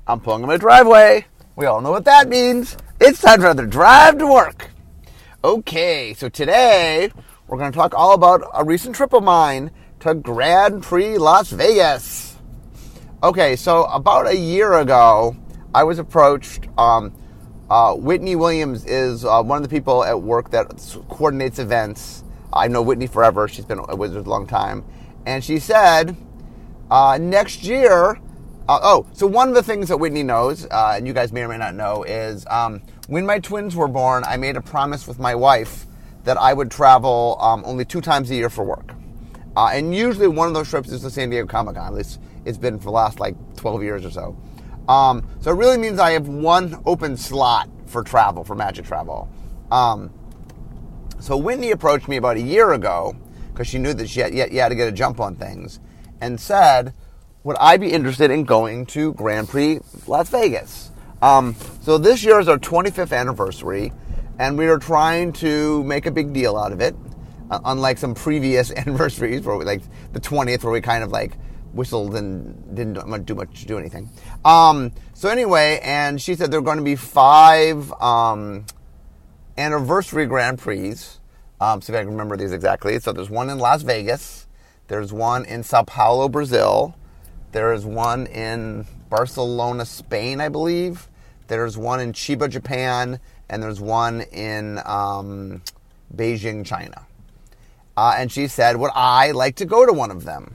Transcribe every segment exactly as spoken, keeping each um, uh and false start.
I'm pulling in my driveway. We all know what that means. It's time for another drive to work. Okay, so today we're going to talk all about a recent trip of mine to Grand Prix Las Vegas. Okay, so about a year ago, I was approached. Um, uh, Whitney Williams is uh, one of the people at work that coordinates events. I know Whitney forever. She's been a wizard a long time. And she said, uh, next year, uh, oh, so one of the things that Whitney knows, uh, and you guys may or may not know, is um, when my twins were born, I made a promise with my wife that I would travel um, only two times a year for work. Uh, and usually one of those trips is the San Diego Comic-Con. At least it's been for the last like twelve years or so. Um, so it really means I have one open slot for travel, for magic travel. Um, so Whitney approached me about a year ago because she knew that she had, you had to get a jump on things, and said, would I be interested in going to Grand Prix Las Vegas? Um, so this year is our twenty-fifth anniversary, and we are trying to make a big deal out of it, uh, unlike some previous anniversaries, where we, like the twentieth, where we kind of like whistled and didn't do much to do anything. Um, so anyway, and she said there are going to be five um, anniversary Grand Prix. Um, see if I can remember these exactly. So there's one in Las Vegas. There's one in Sao Paulo, Brazil. There is one in Barcelona, Spain, I believe. There's one in Chiba, Japan. And there's one in um, Beijing, China. Uh, and she said, would I like to go to one of them?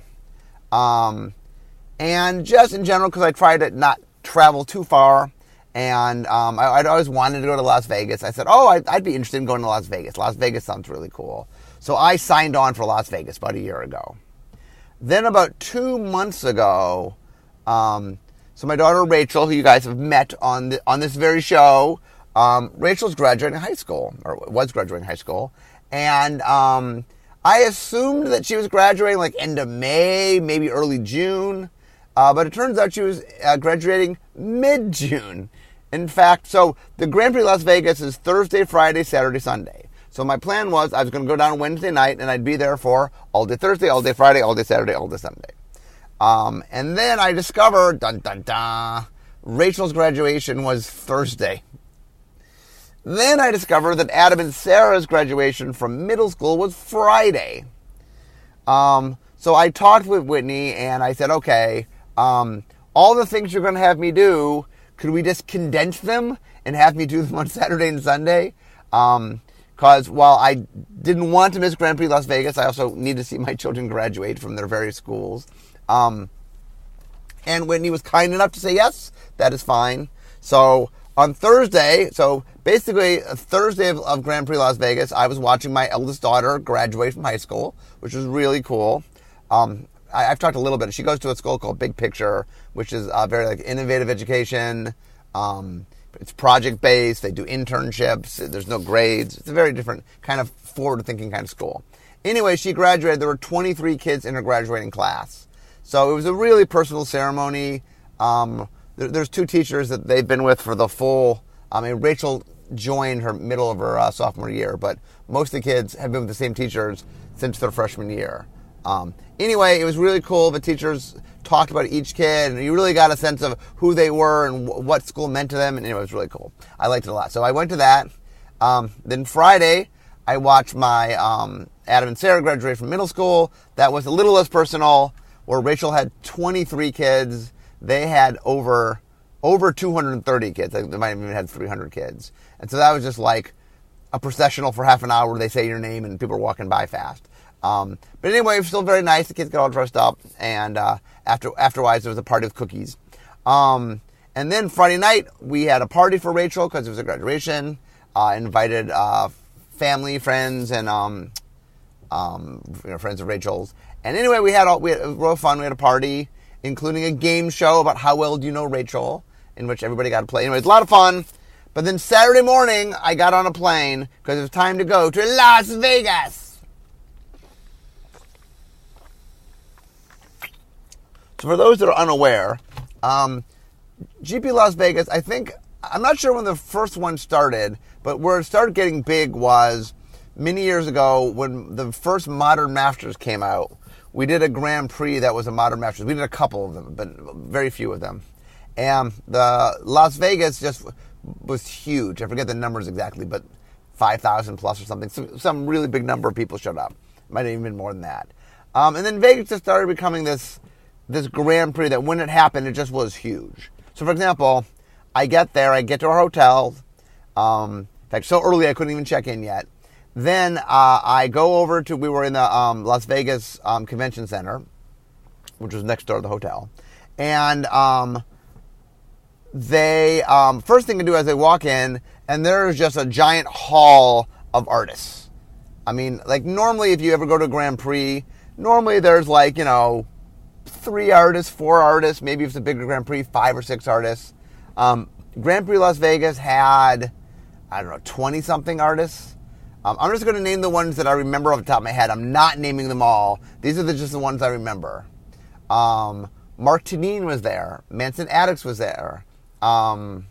Um, and just in general, because I try to not travel too far, and um, I, I'd always wanted to go to Las Vegas. I said, oh, I'd, I'd be interested in going to Las Vegas. Las Vegas sounds really cool. So I signed on for Las Vegas about a year ago. Then about two months ago, um, so my daughter Rachel, who you guys have met on the, on this very show, um, Rachel's graduating high school, or was graduating high school, and um, I assumed that she was graduating like end of May, maybe early June, uh, but it turns out she was uh, graduating mid-June. In fact, so the Grand Prix Las Vegas is Thursday, Friday, Saturday, Sunday. So my plan was I was going to go down Wednesday night, and I'd be there for all day Thursday, all day Friday, all day Saturday, all day Sunday. Um, and then I discovered, dun dun dun, Rachel's graduation was Thursday. Then I discovered that Adam and Sarah's graduation from middle school was Friday. Um, so I talked with Whitney, and I said, okay, um, all the things you're going to have me do, could we just condense them and have me do them on Saturday and Sunday? Um, because while I didn't want to miss Grand Prix Las Vegas, I also need to see my children graduate from their various schools. Um, and Whitney was kind enough to say, yes, that is fine. So on Thursday, so basically a Thursday of, of Grand Prix Las Vegas, I was watching my eldest daughter graduate from high school, which was really cool. Um, I, I've talked a little bit. She goes to a school called Big Picture, which is uh, very like innovative education. Um, it's project-based. They do internships. There's no grades. It's a very different kind of forward-thinking kind of school. Anyway, she graduated. There were twenty-three kids in her graduating class. So it was a really personal ceremony. Um, there, there's two teachers that they've been with for the full, I mean, Rachel joined her middle of her uh, sophomore year, but most of the kids have been with the same teachers since their freshman year. Um, anyway, it was really cool. The teachers talked about each kid, and you really got a sense of who they were and w- what school meant to them, and anyway, it was really cool. I liked it a lot. So I went to that. Um, then Friday, I watched my um, Adam and Sarah graduate from middle school. That was a little less personal, where Rachel had twenty-three kids. They had over over two hundred thirty kids. They might have even had three hundred kids. And so that was just like a processional for half an hour where they say your name and people are walking by fast. Um, but anyway, it was still very nice. The kids got all dressed up. And uh, after afterwards, there was a party with cookies. Um, and then Friday night, we had a party for Rachel because it was a graduation. I uh, invited uh, family, friends, and um, um, you know, friends of Rachel's. And anyway, we had all, we had real fun. We had a party, including a game show about how well do you know Rachel, in which everybody got to play. Anyway, it was a lot of fun. But then Saturday morning, I got on a plane because it was time to go to Las Vegas. So for those that are unaware, um, G P Las Vegas, I think, I'm not sure when the first one started, but where it started getting big was many years ago when the first Modern Masters came out. We did a Grand Prix that was a Modern Masters. We did a couple of them, but very few of them. And the Las Vegas just was huge. I forget the numbers exactly, but five thousand plus or something. So, some really big number of people showed up. Might have even been more than that. Um, and then Vegas just started becoming this this Grand Prix that when it happened, it just was huge. So, for example, I get there, I get to our hotel. Um, in fact, so early I couldn't even check in yet. Then uh, I go over to, we were in the um, Las Vegas um, Convention Center, which was next door to the hotel. And um, they, um, first thing to do is they walk in, and there's just a giant hall of artists. I mean, like normally if you ever go to a Grand Prix, normally there's like, you know, three artists, four artists, maybe if it's a bigger Grand Prix, five or six artists. Um, Grand Prix Las Vegas had, I don't know, twenty-something artists. Um, I'm just going to name the ones that I remember off the top of my head. I'm not naming them all. These are the, just the ones I remember. Um, Mark Tenneen was there. Manson Addicts was there. Um,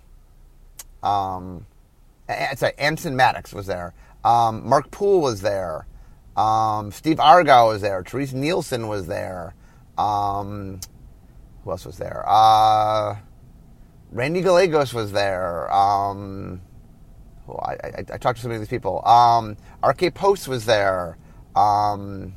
um, sorry, Anson Maddox was there. Um, Mark Poole was there. Um, Steve Argyle was there. Therese Nielsen was there. Um, who else was there? Uh, Randy Gallegos was there. Um... Oh, I, I, I talked to so many of these people. Um, R K Post was there. Um,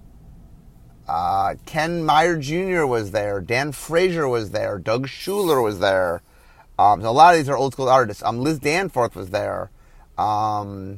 uh, Ken Meyer Junior was there. Dan Frazier was there. Doug Schuler was there. Um, so a lot of these are old school artists. Um, Liz Danforth was there. Um,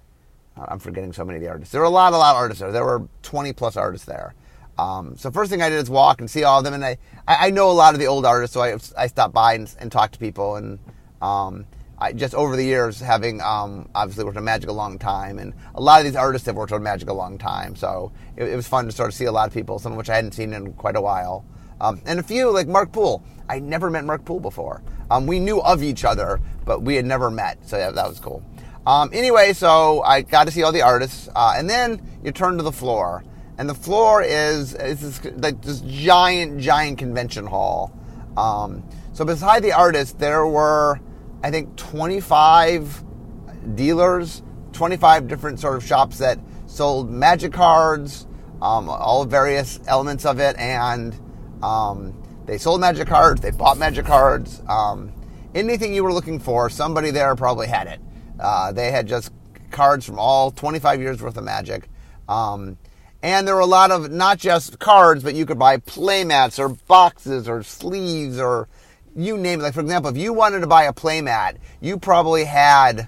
I'm forgetting so many of the artists. There were a lot, a lot of artists there. There were twenty plus artists there. Um, so first thing I did is walk and see all of them. And I, I know a lot of the old artists, so I, I stopped by and, and talked to people. And um, I just over the years, having um, obviously worked on Magic a long time, and a lot of these artists have worked on Magic a long time, so it, it was fun to sort of see a lot of people, some of which I hadn't seen in quite a while. Um, and a few, like Mark Poole. I never met Mark Poole before. Um, we knew of each other, but we had never met, so yeah, that was cool. Um, anyway, so I got to see all the artists, uh, and then you turn to the floor, and the floor is, is this, like this giant, giant convention hall. Um, so beside the artists, there were, I think, twenty-five dealers, twenty-five different sort of shops that sold Magic cards, um, all various elements of it, and um, they sold Magic cards, they bought Magic cards. Um, anything you were looking for, somebody there probably had it. Uh, they had just cards from all twenty-five years worth of Magic. Um, and there were a lot of, not just cards, but you could buy playmats or boxes or sleeves or you name it. Like, for example, if you wanted to buy a playmat, you probably had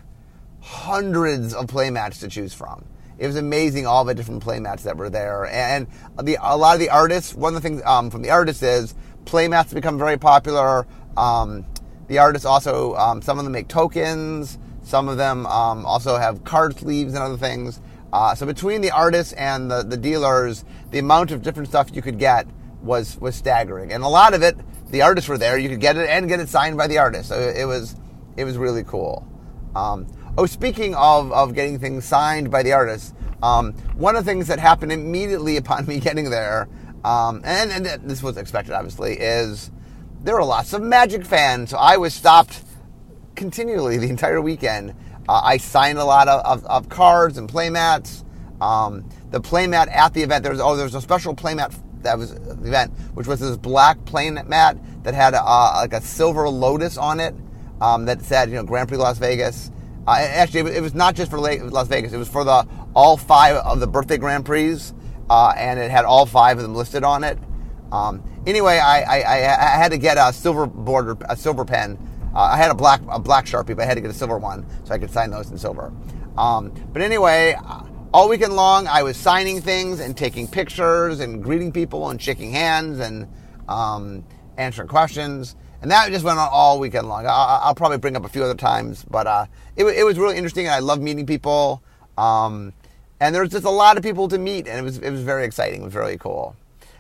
hundreds of playmats to choose from. It was amazing, all the different playmats that were there. And the, a lot of the artists, one of the things um, from the artists is playmats become very popular. Um, the artists also, um, some of them make tokens. Some of them um, also have card sleeves and other things. Uh, so between the artists and the, the dealers, the amount of different stuff you could get was was staggering. And a lot of it, the artists were there. You could get it and get it signed by the artist. So it was it was really cool. Um, oh, speaking of, of getting things signed by the artists, um, one of the things that happened immediately upon me getting there, um, and, and this was expected, obviously, is there were lots of Magic fans. So I was stopped continually the entire weekend. Uh, I signed a lot of, of, of cards and playmats. Um, the playmat at the event, there was, oh, there was a special playmat that was the event, which was this black playmat that had a, uh, like a silver lotus on it um, that said, you know, Grand Prix Las Vegas. Uh, actually, it was not just for Las Vegas. It was for the all five of the birthday Grand Prix, uh, and it had all five of them listed on it. Um, anyway, I, I, I had to get a silver border, a silver pen. Uh, I had a black a black Sharpie, but I had to get a silver one so I could sign those in silver. Um, but anyway, all weekend long, I was signing things and taking pictures and greeting people and shaking hands and um, answering questions. And that just went on all weekend long. I'll, I'll probably bring up a few other times, but uh, it, it was really interesting, and I love meeting people. Um, and there was just a lot of people to meet, and it was it was very exciting. It was really cool.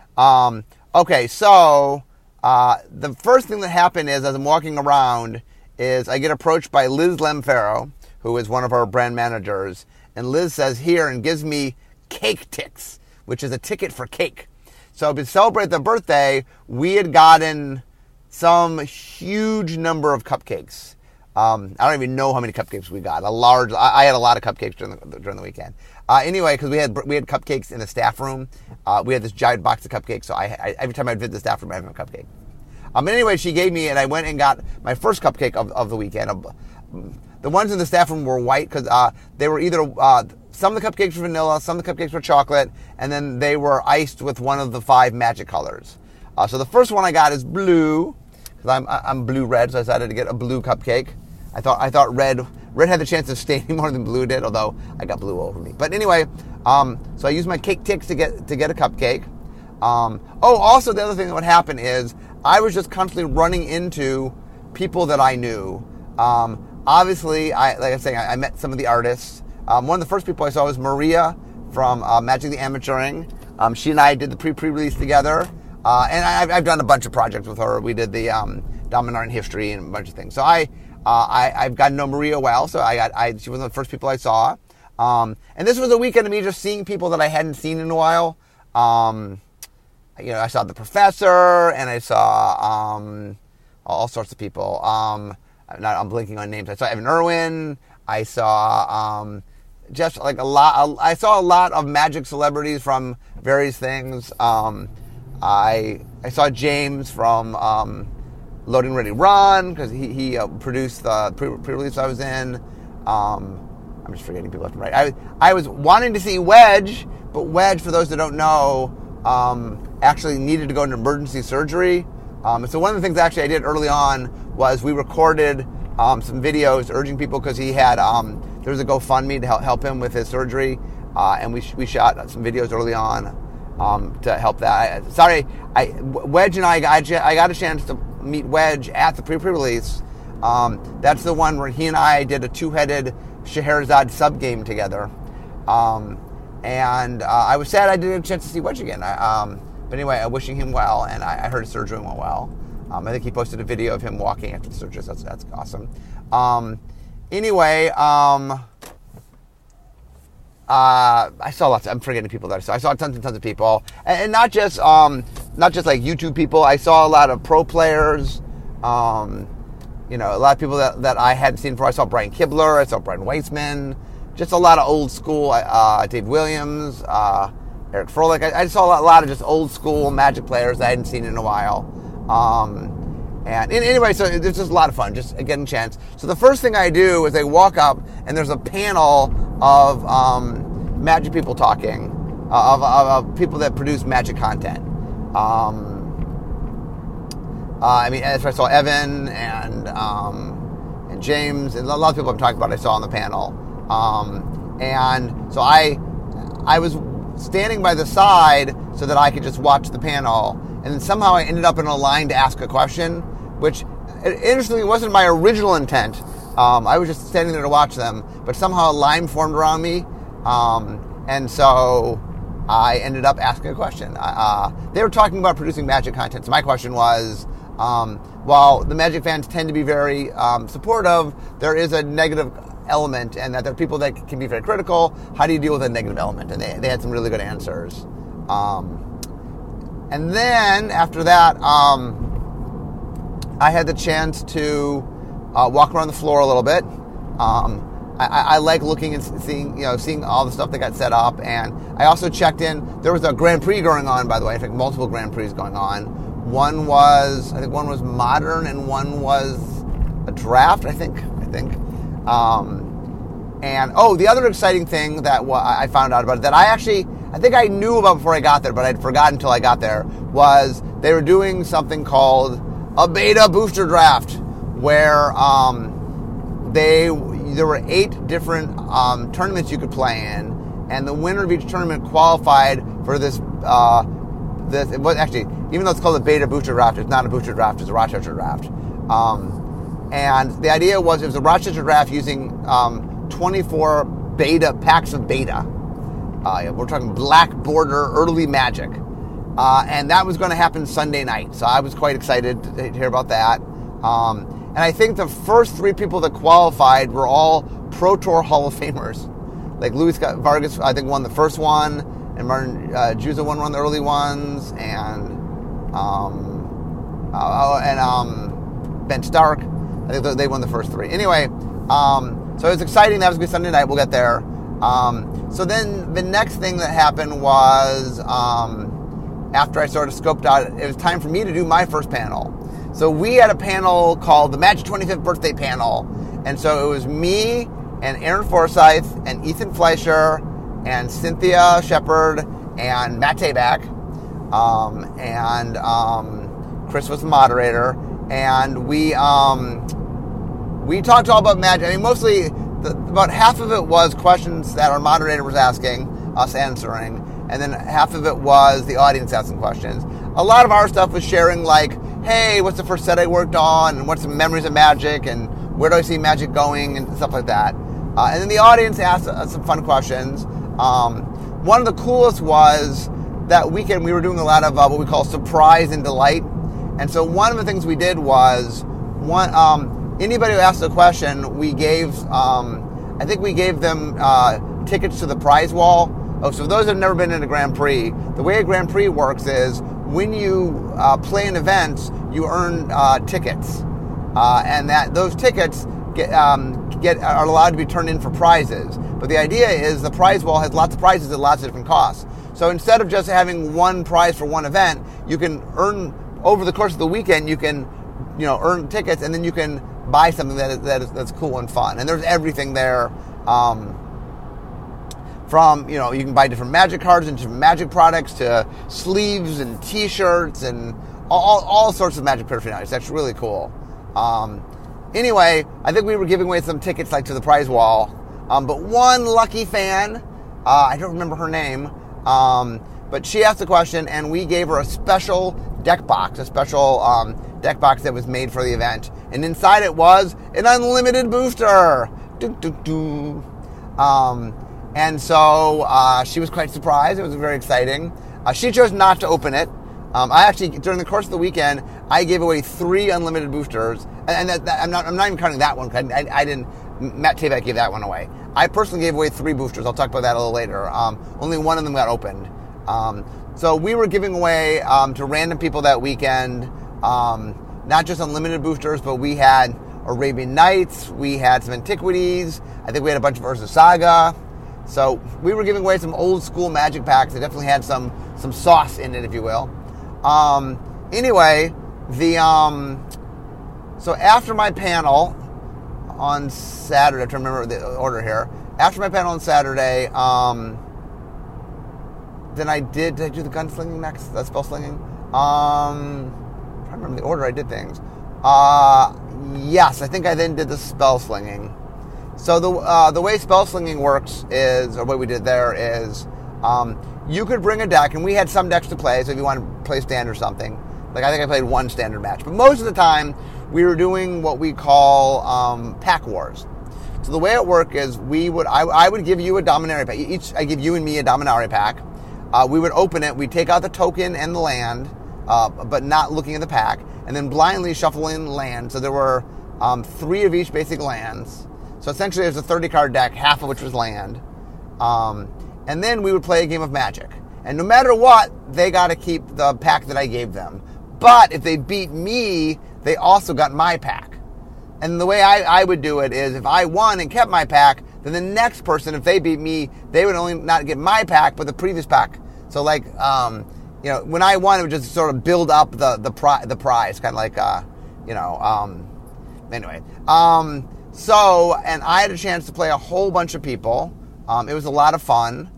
Um, okay, so uh, the first thing that happened is, as I'm walking around, is I get approached by Liz Lemfaro, who is one of our brand managers, and Liz says, here, and gives me cake ticks, which is a ticket for cake. So to celebrate the birthday, we had gotten some huge number of cupcakes. Um, I don't even know how many cupcakes we got. A large. I, I had a lot of cupcakes during the during the weekend. Uh, anyway, because we had we had cupcakes in the staff room. Uh, we had this giant box of cupcakes. So I, I every time I visit the staff room, I have a cupcake. Um, but anyway, she gave me, and I went and got my first cupcake of, of the weekend. The ones in the staff room were white because uh, they were either, uh, some of the cupcakes were vanilla, some of the cupcakes were chocolate, and then they were iced with one of the five magic colors. Uh, so the first one I got is blue, because I'm, I'm blue-red, so I decided to get a blue cupcake. I thought I thought red red had the chance of staining more than blue did, although I got blue over me. But anyway, um, so I used my Cake-Tix to get to get a cupcake. Um, oh, also the other thing that would happen is I was just constantly running into people that I knew. Um, obviously, I like I was saying, I, I met some of the artists. Um, one of the first people I saw was Maria from uh, Magic the Amateuring. Um, she and I did the pre-pre-release together, uh, and I, I've done a bunch of projects with her. We did the um, Dominaria History and a bunch of things. So I. Uh, I, I've gotten to know Maria well, so I got. I, she was one of the first people I saw, um, and this was a weekend of me just seeing people that I hadn't seen in a while. Um, you know, I saw the professor, and I saw um, all sorts of people. Um, I'm, not, I'm blinking on names. I saw Evan Irwin. I saw um, just like a lot. I saw a lot of magic celebrities from various things. Um, I I saw James from. Um, Loading Ready Run, because he, he uh, produced the pre- pre-release I was in. Um, I'm just forgetting people left and right. I, I was wanting to see Wedge, but Wedge, for those that don't know, um, actually needed to go into emergency surgery. Um, so one of the things actually I did early on was we recorded um, some videos urging people, because he had, um, there was a GoFundMe to help, help him with his surgery, uh, and we we shot some videos early on um, to help that. I, sorry, I, Wedge and I, I, I got a chance to meet Wedge at the pre-pre-release. Um, that's the one where he and I did a two-headed Scheherazade sub-game together. Um, and uh, I was sad I didn't get a chance to see Wedge again. I, um, but anyway, I'm wishing him well, and I, I heard his surgery went well. Um, I think he posted a video of him walking after the surgery, so that's, that's awesome. Um, anyway, um, Uh, I saw lots of, I'm forgetting people that I saw. I saw tons and tons of people. And, and not just, um, not just like YouTube people. I saw a lot of pro players. Um, you know, a lot of people that, that I hadn't seen before. I saw Brian Kibler. I saw Brian Weissman. Just a lot of old school, uh, Dave Williams, uh, Eric Froelich. I, I saw a lot, a lot of just old school Magic players that I hadn't seen in a while. Um, And anyway, so it's just a lot of fun, just getting a chance. So the first thing I do is I walk up, and there's a panel of um, Magic people talking, uh, of, of, of people that produce Magic content. Um, uh, I mean, as I saw Evan and um, and James, and a lot of people I'm talking about I saw on the panel. Um, and so I I was standing by the side so that I could just watch the panel, and then somehow I ended up in a line to ask a question, which interestingly wasn't my original intent. Um, I was just standing there to watch them, but somehow a line formed around me, um, and so I ended up asking a question. Uh, they were talking about producing Magic content, so my question was, um, while the Magic fans tend to be very um, supportive, there is a negative element, and that there are people that can be very critical. How do you deal with a negative element? And they, they had some really good answers. Um, and then, after that, um, I had the chance to uh, walk around the floor a little bit. Um, I, I like looking and seeing, you know, seeing all the stuff that got set up, and I also checked in. There was a Grand Prix going on, by the way. I think multiple Grand Prix going on. One was, I think, one was modern, and one was a draft. I think, I think. Um, and oh, the other exciting thing that I found out about it, that I actually, I think I knew about before I got there, but I'd forgotten until I got there, was they were doing something called a beta booster draft, where um, they there were eight different um, tournaments you could play in, and the winner of each tournament qualified for this. Uh, this it was actually, even though it's called a beta booster draft, it's not a booster draft; it's a Rochester draft. Um, and the idea was it was a Rochester draft using um, twenty-four beta packs of beta. Uh, we're talking Black Border early Magic. Uh, and that was going to happen Sunday night. So I was quite excited to hear about that. Um, and I think the first three people that qualified were all Pro Tour Hall of Famers. Like Luis Vargas, I think, won the first one. And Martin uh, Juza won one of the early ones. And um, uh, and um, Ben Stark, I think they won the first three. Anyway, um, so it was exciting. That was going to be Sunday night. We'll get there. Um, so then the next thing that happened was... Um, after I sort of scoped out, it was time for me to do my first panel. So we had a panel called the Magic twenty-fifth Birthday Panel. And so it was me and Aaron Forsyth and Ethan Fleischer and Cynthia Shepard and Matt Tabak. Um, and um, Chris was the moderator. And we um, we talked all about magic. I mean, mostly, the, about half of it was questions that our moderator was asking, us answering. And then half of it was the audience asking questions. A lot of our stuff was sharing, like, hey, what's the first set I worked on? And what's the memories of magic? And where do I see magic going? And stuff like that. Uh, and then the audience asked uh, some fun questions. Um, one of the coolest was that weekend we were doing a lot of uh, what we call surprise and delight. And so one of the things we did was, one um, anybody who asked a question, we gave, um, I think we gave them uh, tickets to the prize wall. Oh, so those who have never been in a Grand Prix, the way a Grand Prix works is when you uh, play an event, you earn uh, tickets. Uh, and that those tickets get, um, get are allowed to be turned in for prizes. But the idea is the prize wall has lots of prizes at lots of different costs. So instead of just having one prize for one event, you can earn, over the course of the weekend, you can, you know, earn tickets, and then you can buy something that is, that is that's cool and fun. And there's everything there. Um, From, you know, you can buy different magic cards and different magic products to sleeves and T-shirts and all, all sorts of magic paraphernalia. It's actually really cool. Um, anyway, I think we were giving away some tickets like to the prize wall. Um, but one lucky fan, uh, I don't remember her name, um, but she asked a question and we gave her a special deck box, a special um, deck box that was made for the event. And inside it was an unlimited booster. Doo, doo, doo. Um... And so uh, she was quite surprised. It was very exciting. Uh, she chose not to open it. Um, I actually, during the course of the weekend, I gave away three unlimited boosters. And, and that, that, I'm not I'm not even counting that one. I, I, I didn't, Matt Tabak gave that one away. I personally gave away three boosters. I'll talk about that a little later. Um, only one of them got opened. Um, so we were giving away um, to random people that weekend, um, not just unlimited boosters, but we had Arabian Nights. We had some Antiquities. I think we had a bunch of Urza Saga. So we were giving away some old school magic packs. They definitely had some some sauce in it, if you will. Um, anyway, the um, so after my panel on Saturday, I'm trying to remember the order here. After my panel on Saturday, um, then I did, did I do the gunslinging next? The spell slinging? Um, I'm trying to remember the order I did things. Uh, yes, I think I then did the spell slinging. So the uh, the way spell slinging works is, or what we did there is, um, you could bring a deck, and we had some decks to play, so if you want to play standard or something, like I think I played one standard match, but most of the time, we were doing what we call um, pack wars. So the way it worked is, we would I, I would give you a Dominaria pack, each, I give you and me a Dominaria pack, uh, we would open it, we'd take out the token and the land, uh, but not looking at the pack, and then blindly shuffle in land, so there were um, three of each basic lands. So essentially, there's a thirty-card deck, half of which was land. Um, and then we would play a game of Magic. And no matter what, they got to keep the pack that I gave them. But if they beat me, they also got my pack. And the way I, I would do it is, if I won and kept my pack, then the next person, if they beat me, they would only not get my pack, but the previous pack. So like, um, you know, when I won, it would just sort of build up the the, pri- the prize, kind of like, uh, you know, um, anyway. Um... So, and I had a chance to play a whole bunch of people. Um, it was a lot of fun.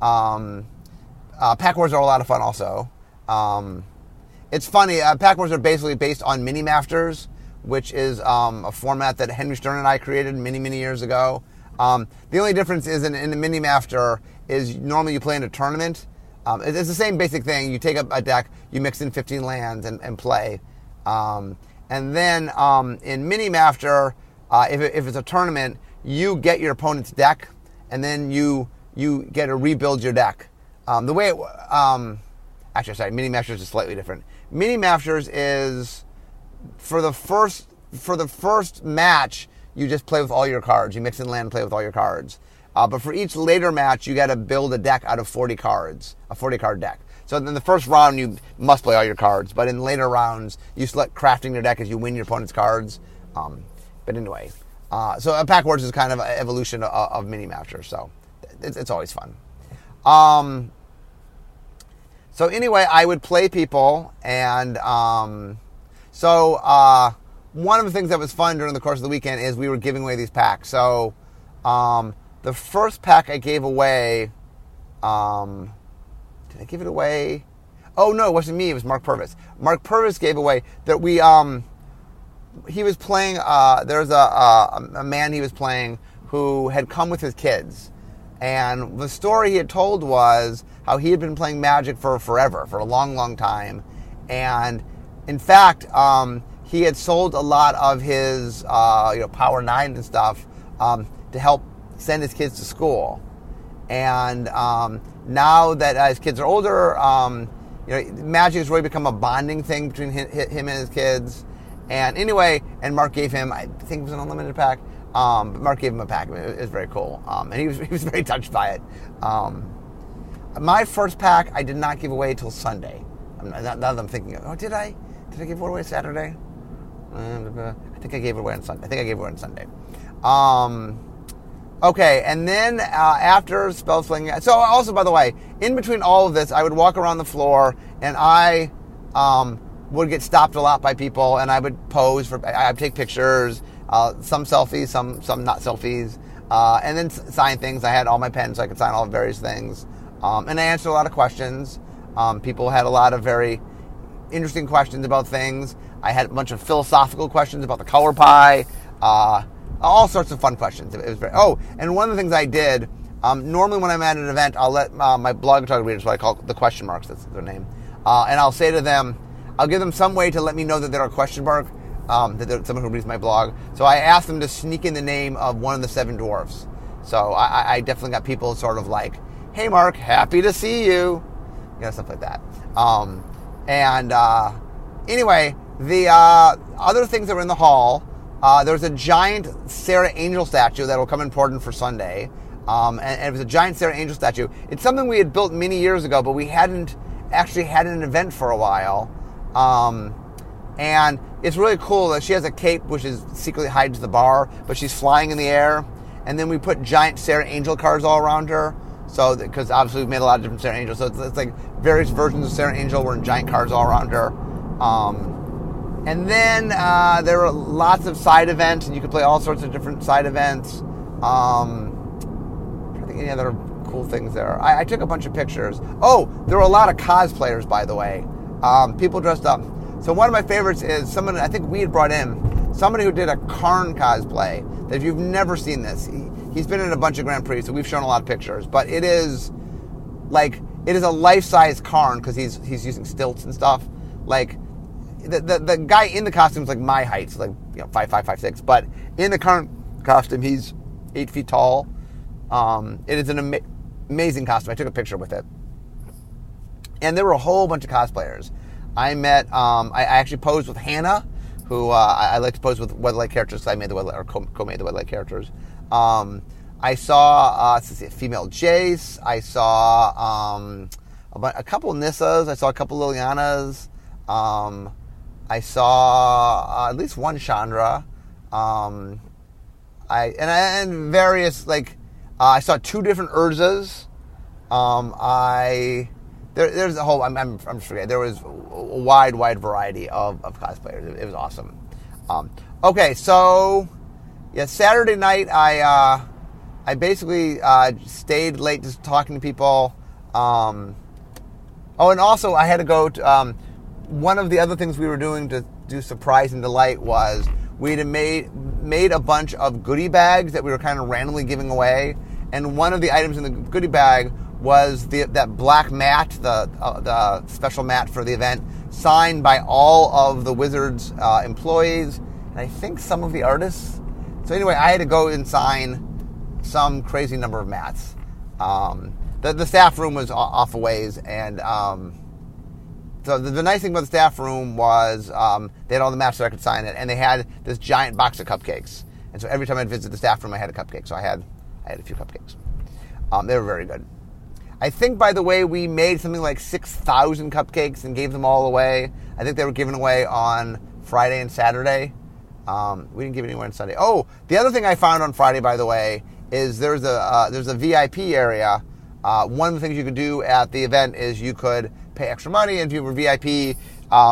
Um, uh, Pack Wars are a lot of fun also. Um, it's funny, uh, Pack Wars are basically based on Mini-Mafters, which is um, a format that Henry Stern and I created many, many years ago. Um, the only difference is in, in the Mini-Mafter is normally you play in a tournament. Um, it, it's the same basic thing. You take up a deck, you mix in fifteen lands and, and play. Um, and then um, in Mini-Mafter, Uh, if, it, if it's a tournament, you get your opponent's deck, and then you you get to rebuild your deck. Um, the way it, um, actually, sorry, Mini Masters is slightly different. Mini Masters is for the first for the first match, you just play with all your cards. You mix in land and play with all your cards. Uh, but for each later match, you got to build a deck out of forty cards, a forty card deck. So in the first round, you must play all your cards, but in later rounds, you select crafting your deck as you win your opponent's cards. Um, But anyway, uh, so Pack Wars is kind of an evolution of, of Mini-Mafter, so it's, it's always fun. Um, so anyway, I would play people, and um, So uh, one of the things that was fun during the course of the weekend is we were giving away these packs. So um, the first pack I gave away, um, did I give it away? Oh, no, it wasn't me. It was Mark Purvis. Mark Purvis gave away that we, um, he was playing, uh, there's a, a, a man he was playing who had come with his kids. And the story he had told was how he had been playing Magic for forever, for a long, long time. And in fact, um, he had sold a lot of his, uh, you know, Power Nine and stuff um, to help send his kids to school. And um, now that his kids are older, um, you know, Magic has really become a bonding thing between him, him and his kids. And anyway, and Mark gave him, I think it was an unlimited pack. Um, but Mark gave him a pack. It was very cool. Um, and he was he was very touched by it. Um, my first pack I did not give away till Sunday. I'm not, now that I'm thinking, of, oh, did I? Did I give it away Saturday? Uh, I think I gave it away on Sunday. I think I gave it away on Sunday. Um, okay, and then uh, after spell slinging, so also, by the way, in between all of this, I would walk around the floor, and I um, would get stopped a lot by people, and I would pose for, I would take pictures, uh, some selfies, some some not selfies, uh, and then sign things. I had all my pens, so I could sign all various things, um, and I answered a lot of questions. Um, people had a lot of very interesting questions about things. I had a bunch of philosophical questions about the color pie, uh, all sorts of fun questions. It was very, oh, and one of the things I did, um, normally when I'm at an event, I'll let uh, my blog talk readers, what I call the question marks, that's their name, uh, and I'll say to them, I'll give them some way to let me know that they're a question mark, um, that they're someone who reads my blog. So I asked them to sneak in the name of one of the seven dwarfs. So I, I definitely got people sort of like, hey, Mark, happy to see you. You know, stuff like that. Um, and uh, anyway, the uh, other things that were in the hall, uh, there was a giant Sarah Angel statue that will come important for Sunday. Um, and, and it was a giant Sarah Angel statue. It's something we had built many years ago, but we hadn't actually had an event for a while. Um, and it's really cool that she has a cape which is secretly hides the bar, but she's flying in the air. And then we put giant Sarah Angel cards all around her. So, because obviously we've made a lot of different Sarah Angels. So it's, it's like various versions of Sarah Angel were in giant cards all around her. Um, and then uh, there were lots of side events, and you could play all sorts of different side events. Um, I think any other cool things there. I, I took a bunch of pictures. Oh, there were a lot of cosplayers, by the way. Um, people dressed up. So one of my favorites is someone, I think we had brought in, somebody who did a Karn cosplay. That if you've never seen this, he, he's been in a bunch of Grand Prix, so we've shown a lot of pictures. But it is, like, it is a life-size Karn, because he's he's using stilts and stuff. Like, the, the the guy in the costume is like my height, so like, you know, five five, five six. But in the Karn costume, he's eight feet tall. Um, it is an ama- amazing costume. I took a picture with it. And there were a whole bunch of cosplayers. I met, um, I, I actually posed with Hannah, who uh, I, I like to pose with Weatherlight characters, because I made the Weatherlight, or co- co-made the Weatherlight characters. Um, I saw uh, let's see, a female Jace. I saw um, a, a couple Nissas. I saw a couple Lilianas. Um, I saw uh, at least one Chandra. Um, I and, and various like uh, I saw two different Urzas. Um, I there, there's a whole I'm I'm, I'm forgetting. There was a wide wide variety of, of cosplayers. It, it was awesome. Um, okay, so yeah, Saturday night I uh, I basically uh, stayed late just talking to people. Um, oh, and also I had to go to um, one of the other things we were doing to do surprise and delight was we had made made a bunch of goodie bags that we were kind of randomly giving away, and one of the items in the goodie bag was the that black mat, the uh, the special mat for the event, signed by all of the Wizards uh, employees, and I think some of the artists. So anyway, I had to go and sign some crazy number of mats. Um, the, the staff room was off a ways, and um, so the, the nice thing about the staff room was um, they had all the mats so I could sign it, and they had this giant box of cupcakes. And so every time I'd visit the staff room, I had a cupcake. So I had I had a few cupcakes. Um, they were very good. I think, by the way, we made something like six thousand cupcakes and gave them all away. I think they were given away on Friday and Saturday. Um, we didn't give any away on Sunday. Oh, the other thing I found on Friday, by the way, is there's a uh, there's a V I P area. Uh, one of the things you could do at the event is you could pay extra money, and if you were V I P, um,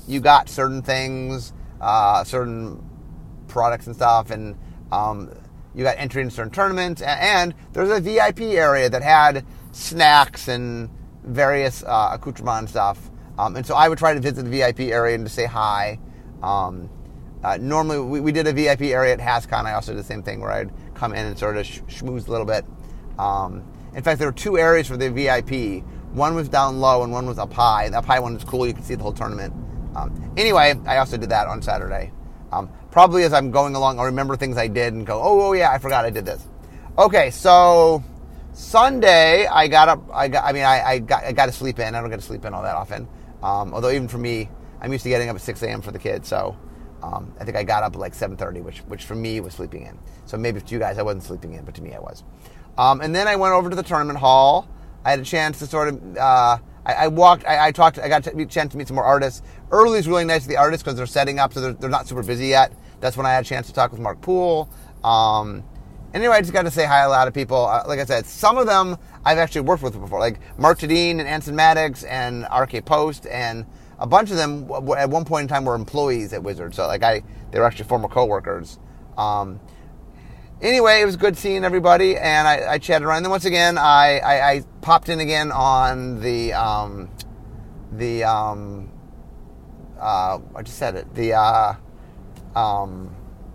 you got certain things, uh, certain products and stuff, and um, you got entry in certain tournaments. And, and there's a V I P area that had snacks and various uh, accoutrement and stuff. Um, and so I would try to visit the V I P area and to say hi. Um, uh, normally, we, we did a V I P area at HasCon. I also did the same thing where I'd come in and sort of sh- schmooze a little bit. Um, in fact, there were two areas for the V I P. One was down low and one was up high. The up high one was cool. You could see the whole tournament. Um, anyway, I also did that on Saturday. Um, probably as I'm going along, I'll remember things I did and go, oh, oh yeah, I forgot I did this. Okay, so Sunday, I got up. I got. I mean, I, I got. I got to sleep in. I don't get to sleep in all that often. Um, although even for me, I'm used to getting up at six a.m. for the kids. So um, I think I got up at like seven thirty, which which for me was sleeping in. So maybe to you guys I wasn't sleeping in, but to me I was. Um, and then I went over to the tournament hall. I had a chance to sort of. Uh, I, I walked. I, I talked. I got a chance to meet some more artists. Early is really nice to the artists because they're setting up, so they're, they're not super busy yet. That's when I had a chance to talk with Mark Poole. Um, Anyway, I just got to say hi to a lot of people. Uh, like I said, some of them I've actually worked with before, like Mark Tadine and Anson Maddox and R K Post, and a bunch of them w- at one point in time were employees at Wizard. So, like, I they were actually former coworkers. Um, anyway, it was good seeing everybody, and I, I chatted around. And then once again, I, I, I popped in again on the um, the um, uh, I just said it the uh, um.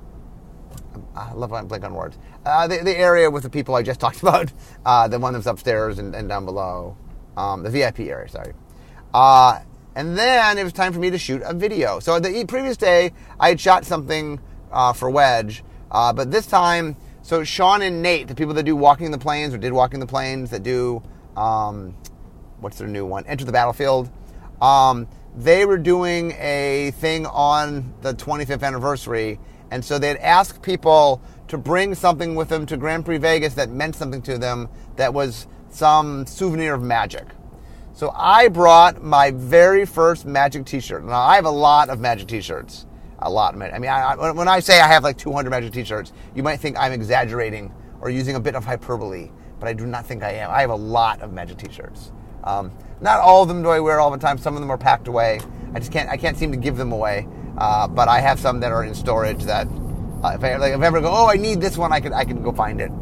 I love when I'm blank on words. Uh, the, the area with the people I just talked about, uh, the one that's upstairs and, and down below, um, the V I P area, sorry. Uh, and then it was time for me to shoot a video. So the previous day, I had shot something uh, for Wedge, uh, but this time, so Sean and Nate, the people that do Walking the Plains, or did Walking the Plains, that do, um, what's their new one? Enter the Battlefield. Um, they were doing a thing on the twenty-fifth anniversary. And so they'd ask people to bring something with them to Grand Prix Vegas that meant something to them that was some souvenir of Magic. So I brought my very first Magic t-shirt. Now, I have a lot of Magic t-shirts. A lot. I mean, I, I, when I say I have like two hundred Magic t-shirts, you might think I'm exaggerating or using a bit of hyperbole, but I do not think I am. I have a lot of Magic t-shirts. Um, not all of them do I wear all the time. Some of them are packed away. I just can't, I can't seem to give them away. Uh, but I have some that are in storage that uh, if I like, if I ever go, oh, I need this one, I can I can go find it.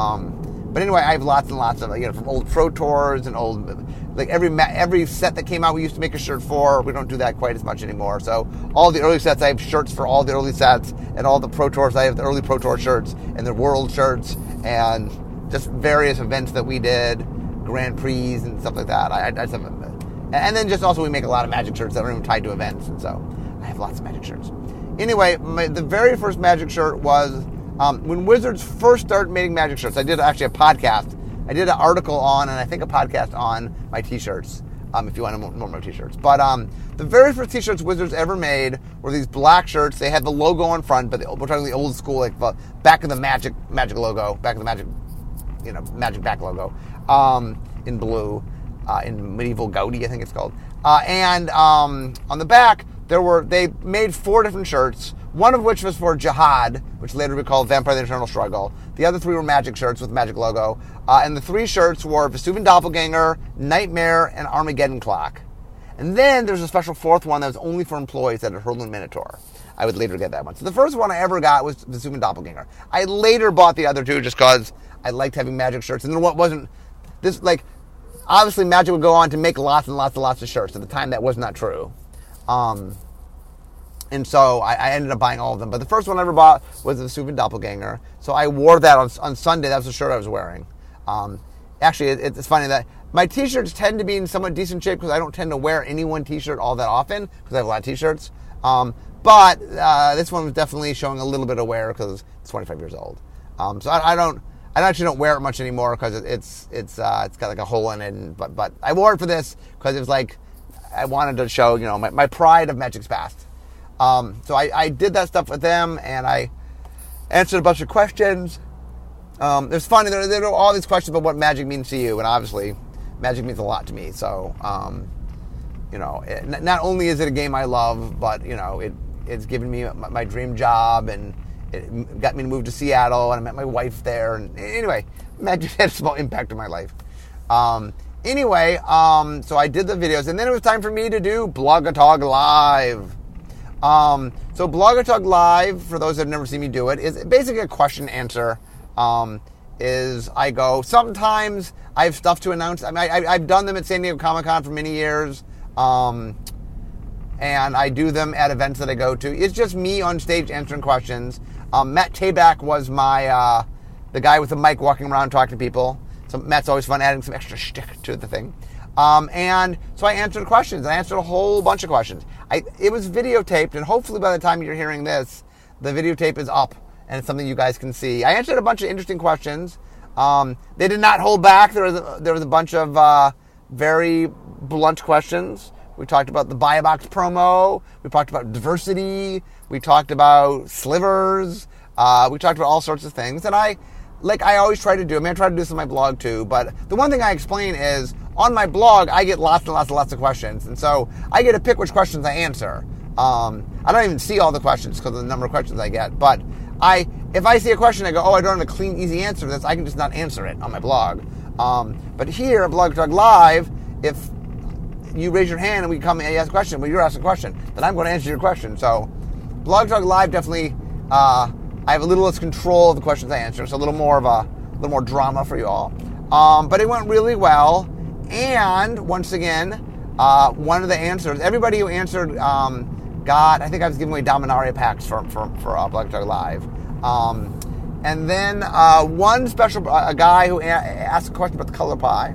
Um, but anyway, I have lots and lots of, you know, from old Pro Tours and old, like every ma- every set that came out, we used to make a shirt for. We don't do that quite as much anymore. So all the early sets, I have shirts for all the early sets, and all the Pro Tours, I have the early Pro Tour shirts and the World shirts and just various events that we did, Grand Prix and stuff like that. I, I just have, and then just also we make a lot of Magic shirts that are even tied to events, and so I have lots of Magic shirts. Anyway, my, the very first Magic shirt was um, when Wizards first started making Magic shirts. I did actually a podcast. I did an article on, and I think a podcast on my t-shirts, um, if you want to know more my t-shirts. But um, the very first t-shirts Wizards ever made were these black shirts. They had the logo on front, but the, we're talking the old school, like the back of the Magic Magic logo, back of the Magic, you know, Magic back logo, um, in blue, uh, in medieval Gaudi, I think it's called. Uh, and um, on the back, There were they made four different shirts, one of which was for Jihad, which later we called Vampire the Eternal Struggle. The other three were Magic shirts with Magic logo. Uh, and the three shirts were Vesuvian Doppelganger, Nightmare, and Armageddon Clock. And then there's a special fourth one that was only for employees at Hurlin Minotaur. I would later get that one. So the first one I ever got was Vesuvian Doppelganger. I later bought the other two just because I liked having Magic shirts. And then what wasn't this, like, obviously Magic would go on to make lots and lots and lots of shirts. At the time, that was not true. Um, and so I, I ended up buying all of them. But the first one I ever bought was the Vesuvian Doppelganger. So I wore that on, on Sunday. That was the shirt I was wearing. Um, actually, it, it's funny that my t-shirts tend to be in somewhat decent shape because I don't tend to wear any one t-shirt all that often because I have a lot of t-shirts. Um, but uh, this one was definitely showing a little bit of wear because it's twenty-five years old. Um, so I, I don't, I actually don't wear it much anymore because it, it's it's uh, it's got like a hole in it. And, but but I wore it for this because it was like I wanted to show, you know, my, my pride of Magic's past. Um, so I, I did that stuff with them, and I answered a bunch of questions. Um, it was funny. There, there were all these questions about what Magic means to you, and obviously Magic means a lot to me. So, um, you know, it, not only is it a game I love, but, you know, it it's given me my, my dream job, and it got me to move to Seattle, and I met my wife there. And anyway, Magic had a small impact on my life. Um, anyway, um, so I did the videos, and then it was time for me to do Blogatog Live. Um, so Blogatog Live, for those that have never seen me do it, is basically a question answer. Um, is I go, sometimes I have stuff to announce. I mean, I, I've done them at San Diego Comic-Con for many years, um, and I do them at events that I go to. It's just me on stage answering questions. Um, Matt Tabak was my, uh, the guy with the mic walking around talking to people. So Matt's always fun, adding some extra shtick to the thing. Um, and so I answered questions. I answered a whole bunch of questions. I, it was videotaped, and hopefully by the time you're hearing this, the videotape is up, and it's something you guys can see. I answered a bunch of interesting questions. Um, they did not hold back. There was a, there was a bunch of uh, very blunt questions. We talked about the Buy a Box promo. We talked about diversity. We talked about slivers. Uh, we talked about all sorts of things. And I, like I always try to do, I mean, I try to do this on my blog too, but the one thing I explain is, on my blog, I get lots and lots and lots of questions. And so I get to pick which questions I answer. Um, I don't even see all the questions because of the number of questions I get. But I, if I see a question, I go, oh, I don't have a clean, easy answer to this. I can just not answer it on my blog. Um, but here at Blogatog Live, if you raise your hand and we come and ask a question, well, you're asking a question, then I'm going to answer your question. So Blogatog Live definitely, uh, I have a little less control of the questions I answer. So a little more of a, a little more drama for you all. Um, but it went really well. And once again, uh, one of the answers, everybody who answered um, got, I think I was giving away Dominaria packs for for, for uh, Blogatog Live. Um, and then uh, one special, uh, a guy who a- asked a question about the color pie.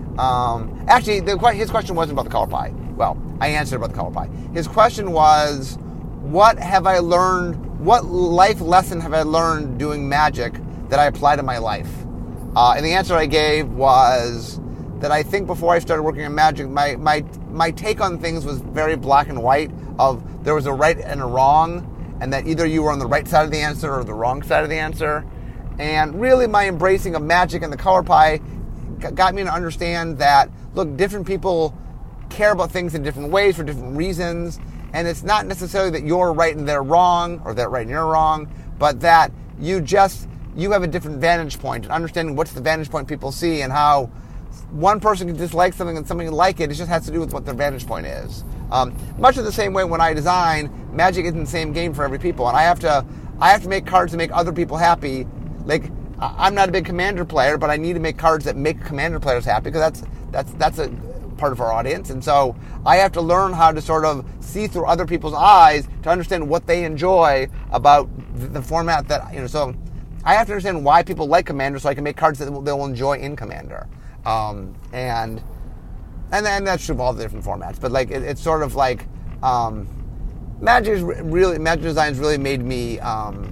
Um, actually, the, his question wasn't about the color pie. Well, I answered about the color pie. His question was, what have I learned, what life lesson have I learned doing magic that I apply to my life? Uh, and the answer I gave was that I think before I started working in magic, my, my my take on things was very black and white, of there was a right and a wrong, and that either you were on the right side of the answer or the wrong side of the answer. And really my embracing of magic and the color pie got me to understand that, look, different people care about things in different ways for different reasons, and it's not necessarily that you're right and they're wrong, or they're right and you're wrong, but that you just, you have a different vantage point, and understanding what's the vantage point people see and how one person can dislike something and something like it. It just has to do with what their vantage point is. Um, much of the same way when I design, magic isn't the same game for every people, and I have to I have to make cards to make other people happy. Like, I'm not a big Commander player, but I need to make cards that make Commander players happy, because that's that's that's a part of our audience. And so I have to learn how to sort of see through other people's eyes to understand what they enjoy about the format that, you know. So I have to understand why people like Commander, so I can make cards that they'll enjoy in Commander. Um, and and then that's true of all the different formats. But like it, it's sort of like um, Magic is really Magic Designs really made me um,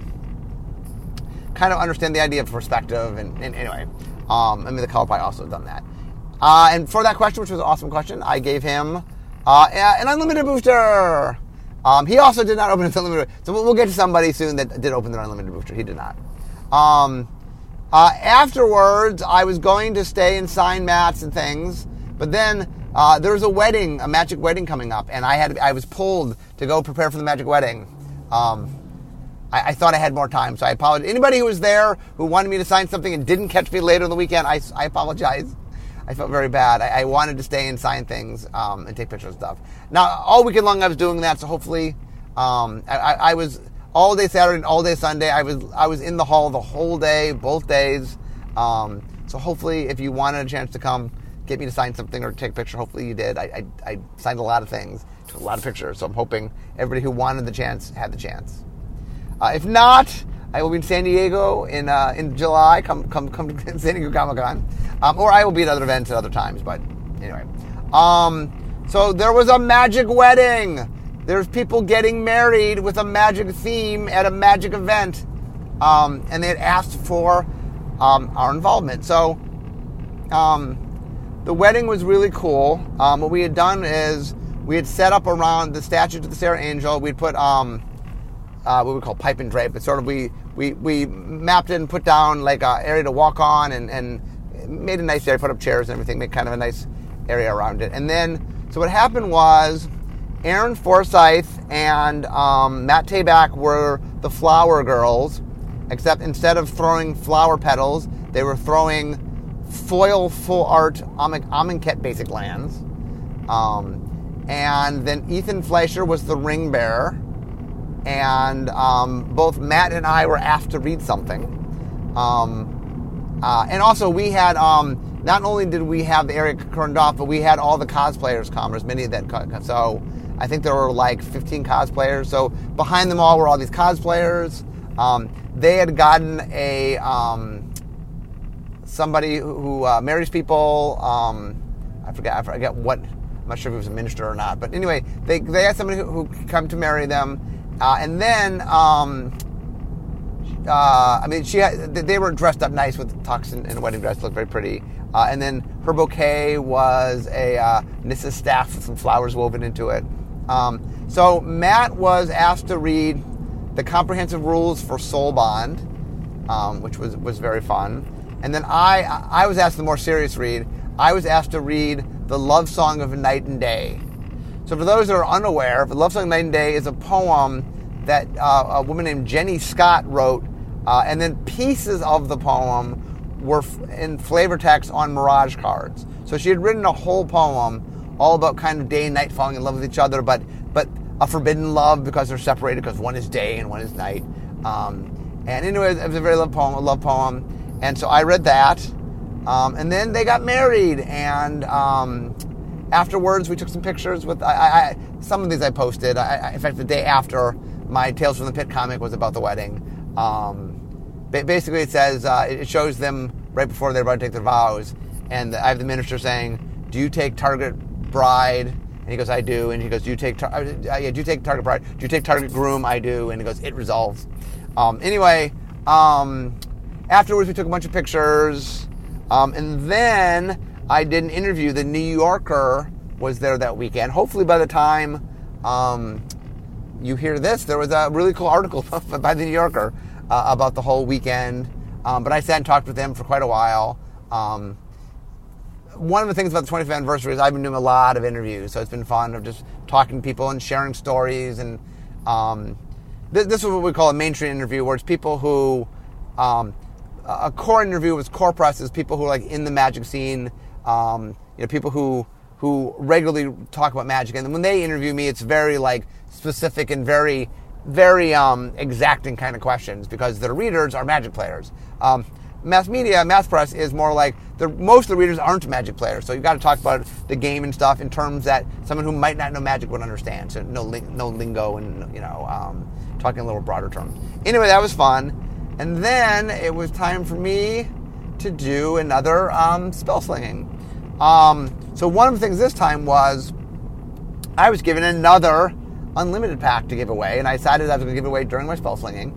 kind of understand the idea of perspective. And, and anyway, um, I mean the color pie also done that. Uh, and for that question, which was an awesome question, I gave him uh, an unlimited booster. Um, he also did not open his unlimited. So we'll, we'll get to somebody soon that did open their unlimited booster. He did not. Um, Uh, afterwards, I was going to stay and sign mats and things, but then uh, there was a wedding, a magic wedding coming up, and I had I was pulled to go prepare for the magic wedding. Um, I, I thought I had more time, so I apologize. Anybody who was there who wanted me to sign something and didn't catch me later in the weekend, I, I apologize. I felt very bad. I, I wanted to stay and sign things um, and take pictures and stuff. Now, all weekend long I was doing that, so hopefully um, I, I, I was... all day Saturday and all day Sunday, I was I was in the hall the whole day, both days. Um, so hopefully, if you wanted a chance to come, get me to sign something or take a picture, hopefully you did. I, I, I signed a lot of things, took a lot of pictures. So I'm hoping everybody who wanted the chance had the chance. Uh, if not, I will be in San Diego in uh, in July. Come come come to San Diego Comic Con, um, or I will be at other events at other times. But anyway, um, so there was a magic wedding. There's people getting married with a magic theme at a magic event. Um, and they had asked for um, our involvement. So um, the wedding was really cool. Um, what we had done is we had set up around the statue to the Sarah Angel. We'd put um, uh, what we call pipe and drape. It's sort of we we, we mapped it and put down like an area to walk on, and, and made a nice area, put up chairs and everything, made kind of a nice area around it. And then, so what happened was, Aaron Forsyth and um, Matt Tabak were the flower girls, except instead of throwing flower petals, they were throwing foil full art Amonkhet Amonkhet basic lands. Um, and then Ethan Fleischer was the ring bearer. And um, both Matt and I were asked to read something. Um, uh, and also we had, um, not only did we have the area turned off, but we had all the cosplayers come. There's many of that. So I think there were like fifteen cosplayers. So behind them all were all these cosplayers. Um, they had gotten a um, somebody who uh, marries people. Um, I forget. I forget what. I'm not sure if he was a minister or not. But anyway, they they had somebody who, who come to marry them. Uh, and then, um, uh, I mean, she had, they were dressed up nice with tux and, and wedding dress, looked very pretty. Uh, and then her bouquet was a uh, Nissa staff with some flowers woven into it. Um, so Matt was asked to read the comprehensive rules for Soul Bond, um, which was, was very fun. And then I I was asked the more serious read. I was asked to read the Love Song of Night and Day. So for those that are unaware, The Love Song of Night and Day is a poem that uh, a woman named Jenny Scott wrote, uh, and then pieces of the poem were f- in flavor text on Mirage cards. So she had written a whole poem all about kind of day and night falling in love with each other, but but a forbidden love because they're separated because one is day and one is night. Um, and anyway, it was a very love poem, a love poem. And so I read that, um, and then they got married, and um, afterwards, we took some pictures with, I, I, some of these I posted. I, I, in fact, the day after, my Tales from the Pit comic was about the wedding. Um, basically, it says, uh, it shows them right before they're about to take their vows. And I have the minister saying, do you take Target Bride? And he goes, I do. And he goes, do you take, tar- uh, yeah, do you take Target Bride? Do you take Target Groom? I do. And he goes, it resolves. Um, anyway, um, afterwards, we took a bunch of pictures. Um, and then I did an interview. The New Yorker was there that weekend. Hopefully by the time um, you hear this, there was a really cool article by the New Yorker uh, about the whole weekend. Um, but I sat and talked with them for quite a while. Um, one of the things about the twenty-fifth anniversary is I've been doing a lot of interviews. So it's been fun of just talking to people and sharing stories. And um, this, this is what we call a mainstream interview, where it's people who, um, a core interview with core press is people who are like in the magic scene. Um, you know, people who who regularly talk about magic, and when they interview me, it's very like specific and very, very um, exacting kind of questions because their readers are magic players. Um, mass media, mass press is more like the most of the readers aren't magic players, so you've got to talk about the game and stuff in terms that someone who might not know magic would understand. So no, no lingo and you know, um, talking a little broader terms. Anyway, that was fun, and then it was time for me to do another um, spell slinging. Um, so one of the things this time was I was given another unlimited pack to give away, and I decided I was going to give it away during my spell slinging.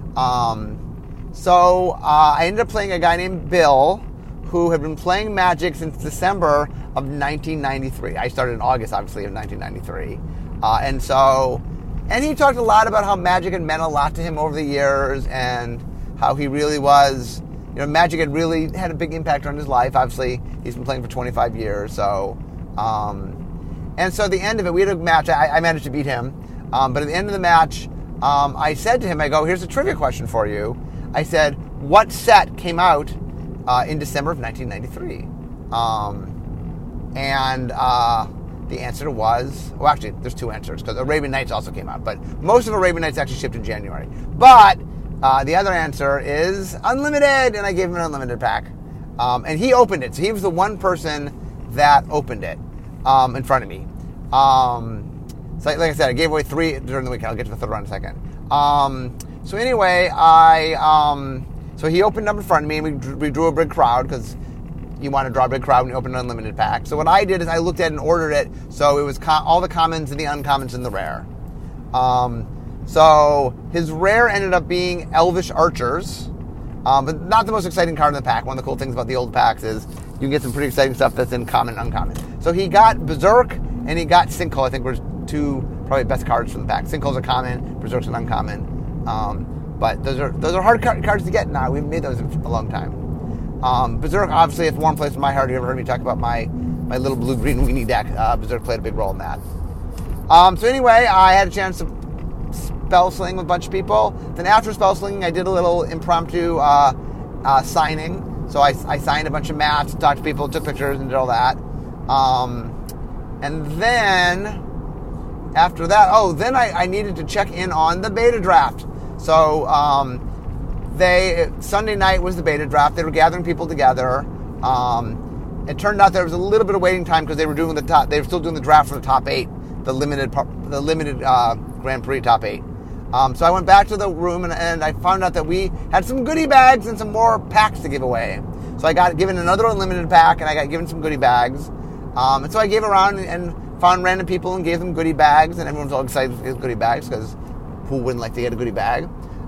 Um, so uh, I ended up playing a guy named Bill who had been playing Magic since December of nineteen ninety-three. I started in August, obviously, of nineteen ninety-three. Uh, and so, and he talked a lot about how Magic had meant a lot to him over the years and how he really was... You know, Magic had really had a big impact on his life. Obviously, he's been playing for twenty-five years. So, um, and so at the end of it, we had a match. I, I managed to beat him. Um, but at the end of the match, um, I said to him, I go, here's a trivia question for you. I said, what set came out uh, in December of nineteen ninety-three? Um, and uh, the answer was, well, actually, there's two answers, because Arabian Nights also came out. But most of Arabian Nights actually shipped in January. But... Uh, the other answer is unlimited, and I gave him an unlimited pack. Um, and he opened it. So he was the one person that opened it um, in front of me. Um, so like I said, I gave away three during the weekend. I'll get to the third round in a second. Um, so anyway, I um, so he opened up in front of me, and we drew, we drew a big crowd, because you want to draw a big crowd when you open an unlimited pack. So what I did is I looked at it and ordered it, so it was com- all the commons and the uncommons and the rare. Um... So his rare ended up being Elvish Archers, um, but not the most exciting card in the pack. One of the cool things about the old packs is you can get some pretty exciting stuff that's in common and uncommon. So he got Berserk and he got Sinkhole, I think were two probably best cards from the pack. Sinkhole's a common, Berserk's an uncommon. Um, but those are those are hard car- cards to get now. We've made those in a long time. Um, Berserk, obviously, a warm place in my heart. You ever heard me talk about my, my little blue-green weenie deck? Uh, Berserk played a big role in that. Um, so anyway, I had a chance to spell sling with a bunch of people. Then after spell slinging, I did a little impromptu uh, uh, signing. So I, I signed a bunch of mats, talked to people, took pictures, and did all that. Um, and then after that, oh, then I, I needed to check in on the beta draft. So um, they Sunday night was the beta draft. They were gathering people together. Um, it turned out there was a little bit of waiting time because they were doing the top. They were still doing the draft for the top eight, the limited the limited uh, Grand Prix top eight. Um, so I went back to the room and, and I found out that we had some goodie bags and some more packs to give away. So I got given another unlimited pack and I got given some goodie bags. Um, and so I gave around and, and found random people and gave them goodie bags, and everyone was all excited to get goodie bags because who wouldn't like to get a goodie bag?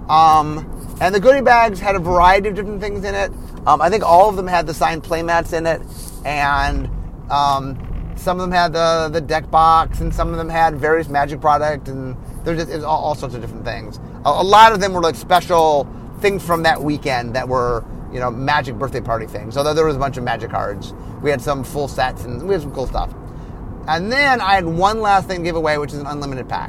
Um, and the goodie bags had a variety of different things in it. Um, I think all of them had the signed playmats in it, and um, some of them had the, the deck box, and some of them had various Magic product, and there's just it was all, all sorts of different things. A, a lot of them were like special things from that weekend that were, you know, Magic birthday party things. Although there was a bunch of Magic cards. We had some full sets, and we had some cool stuff. And then I had one last thing to give away, which is an unlimited pack.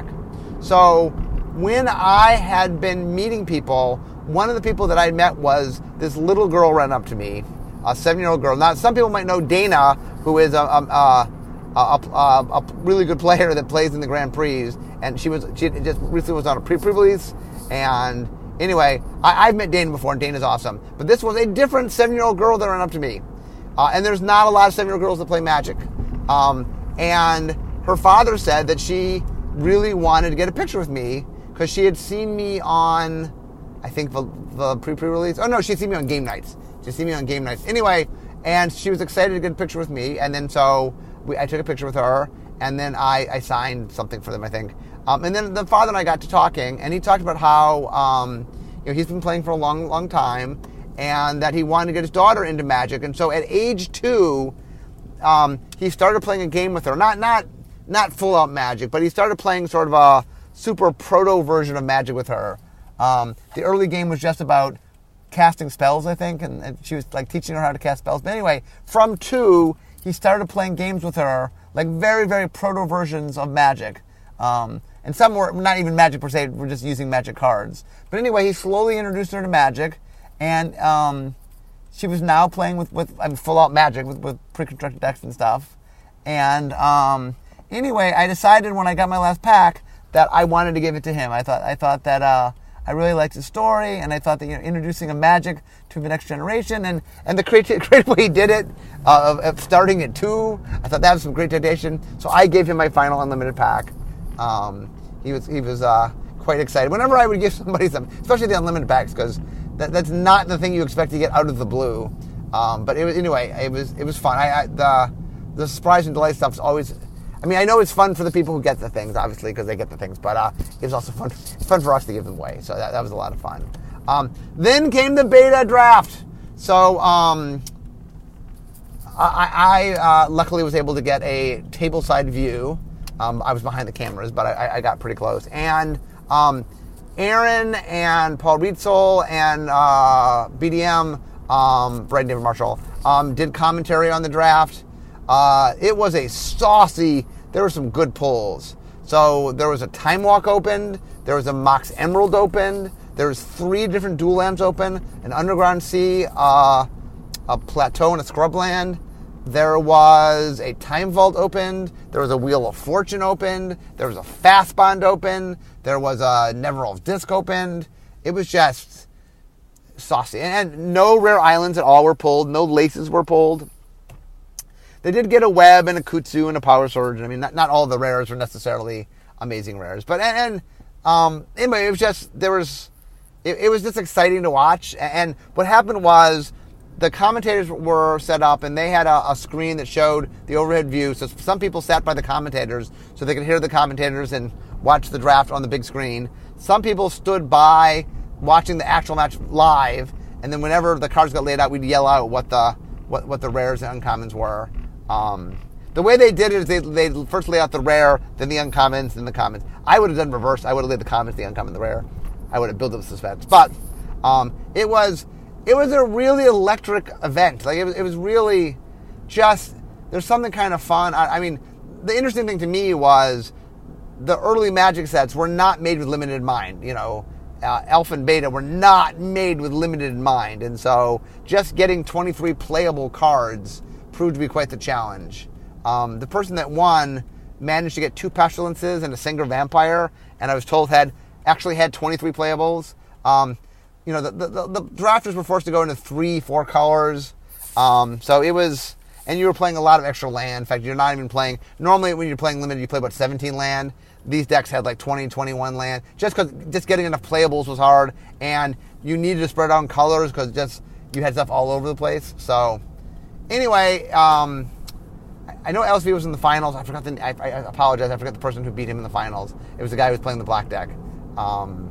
So when I had been meeting people, one of the people that I met was this little girl ran up to me, a seven-year-old girl. Now, some people might know Dana, who is a, a, a, a, a really good player that plays in the Grand Prix, and she was she just recently was on a pre-release. And anyway, I, I've met Dana before, and Dana's awesome. But this was a different seven-year-old girl that ran up to me. Uh, and there's not a lot of seven-year-old girls that play Magic. Um, and her father said that she really wanted to get a picture with me because she had seen me on, I think, the, the pre-pre-release. Oh, no, she'd seen me on game nights. She'd seen me on game nights. Anyway, and she was excited to get a picture with me. And then so we, I took a picture with her, and then I, I signed something for them, I think. Um, and then the father and I got to talking, and he talked about how um, you know, he's been playing for a long, long time, and that he wanted to get his daughter into Magic. And so at age two, um, he started playing a game with her. Not not not full-out Magic, but he started playing sort of a super proto version of Magic with her. Um, the early game was just about casting spells, I think, and, and she was like teaching her how to cast spells. But anyway, from two, he started playing games with her, like very, very proto versions of Magic. Um, and some were not even Magic per se, were just using Magic cards. But anyway, he slowly introduced her to Magic, and um, she was now playing with, with I mean, full-out Magic, with, with pre-constructed decks and stuff. And um, anyway, I decided when I got my last pack that I wanted to give it to him. I thought I thought that uh, I really liked his story, and I thought that, you know, introducing a Magic to the next generation, and, and the creative, creative way he did it, uh, of, of starting at two, I thought that was some great dedication. So I gave him my final unlimited pack. Um, he was he was uh, quite excited. Whenever I would give somebody something, especially the unlimited packs, because that, that's not the thing you expect to get out of the blue. Um, but it was, anyway, it was it was fun. I, I the the surprise and delight stuff is always. I mean, I know it's fun for the people who get the things, obviously, because they get the things. But uh, it was also fun. It's fun for us to give them away. So that, that was a lot of fun. Um, then came the beta draft. So um, I, I uh, luckily was able to get a table-side view. Um, I was behind the cameras, but I, I got pretty close. And um, Aaron and Paul Rietzel and uh, B D M, um, Brad David Marshall, um, did commentary on the draft. Uh, it was a saucy, there were some good pulls. So there was a Time Walk opened, there was a Mox Emerald opened, there was three different dual lands open, an Underground Sea, uh, a Plateau, and a Scrubland. There was a Time Vault opened, there was a Wheel of Fortune opened, there was a Fast Bond open, there was a Neverwhelm's Disc opened. It was just saucy. And, and no rare islands at all were pulled, no laces were pulled. They did get a Web and a Kutsu and a Power Surge. I mean, not, not all the rares were necessarily amazing rares. But, and, and um, anyway, it was just, there was, it, it was just exciting to watch. And what happened was, the commentators were set up, and they had a, a screen that showed the overhead view. So some people sat by the commentators so they could hear the commentators and watch the draft on the big screen. Some people stood by watching the actual match live, and then whenever the cards got laid out, we'd yell out what the what, what the rares and uncommons were. Um, the way they did it is they they first lay out the rare, then the uncommons, then the commons. I would have done reverse. I would have laid the commons, the uncommon, the rare. I would have built up suspense. But um, it was it was a really electric event. Like it was it was really just, there's something kind of fun. I, I mean, the interesting thing to me was the early Magic sets were not made with limited in mind. You know, uh, Alpha and Beta were not made with limited in mind. And so just getting twenty-three playable cards proved to be quite the challenge. Um, the person that won managed to get two Pestilences and a Sengir Vampire, and I was told had actually had twenty-three playables. Um, you know, the, the, the drafters were forced to go into three, four colors. Um, so it was, and you were playing a lot of extra land. In fact, you're not even playing, normally when you're playing limited, you play about seventeen land. These decks had like twenty, twenty-one land. Just because just getting enough playables was hard, and you needed to spread out in colors because just you had stuff all over the place. So anyway, um, I know L S V was in the finals. I forgot the, I, I apologize. I forgot the person who beat him in the finals. It was the guy who was playing the black deck. Um,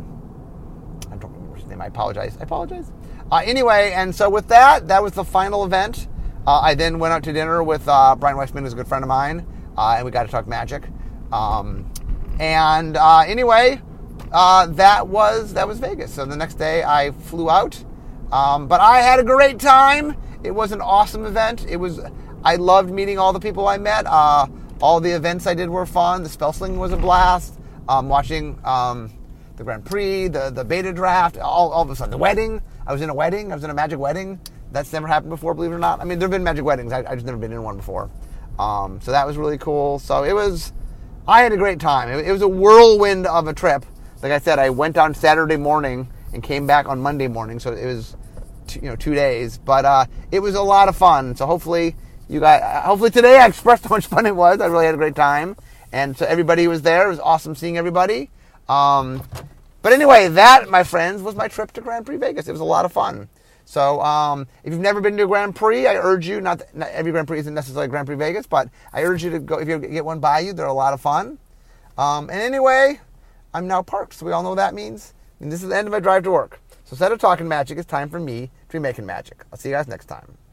I don't remember his name. I apologize. I apologize. Uh, anyway, and so with that, that was the final event. Uh, I then went out to dinner with uh, Brian Weissman, who's a good friend of mine, uh, and we got to talk Magic. Um, and uh, anyway, uh, that was that was Vegas. So the next day, I flew out, um, but I had a great time. It was an awesome event. It was. I loved meeting all the people I met. Uh, all the events I did were fun. The spell slinging was a blast. Um, watching um, the Grand Prix, the the beta draft, all, all of a sudden the wedding. I was in a wedding. I was in a Magic wedding. That's never happened before, believe it or not. I mean, there have been Magic weddings. I, I just never been in one before. Um, so that was really cool. So it was, I had a great time. It, it was a whirlwind of a trip. Like I said, I went down Saturday morning and came back on Monday morning. So it was, two, you know, two days. But uh, it was a lot of fun. So hopefully you guys, hopefully today I expressed how much fun it was. I really had a great time. And so everybody who was there. It was awesome seeing everybody. Um, but anyway, that, my friends, was my trip to Grand Prix Vegas. It was a lot of fun. So um, if you've never been to a Grand Prix, I urge you, not, that, not every Grand Prix isn't necessarily Grand Prix Vegas, but I urge you to go, if you get one by you, they're a lot of fun. Um, and anyway, I'm now parked, so we all know what that means. And this is the end of my drive to work. So instead of talking magic, it's time for me to be making magic. I'll see you guys next time.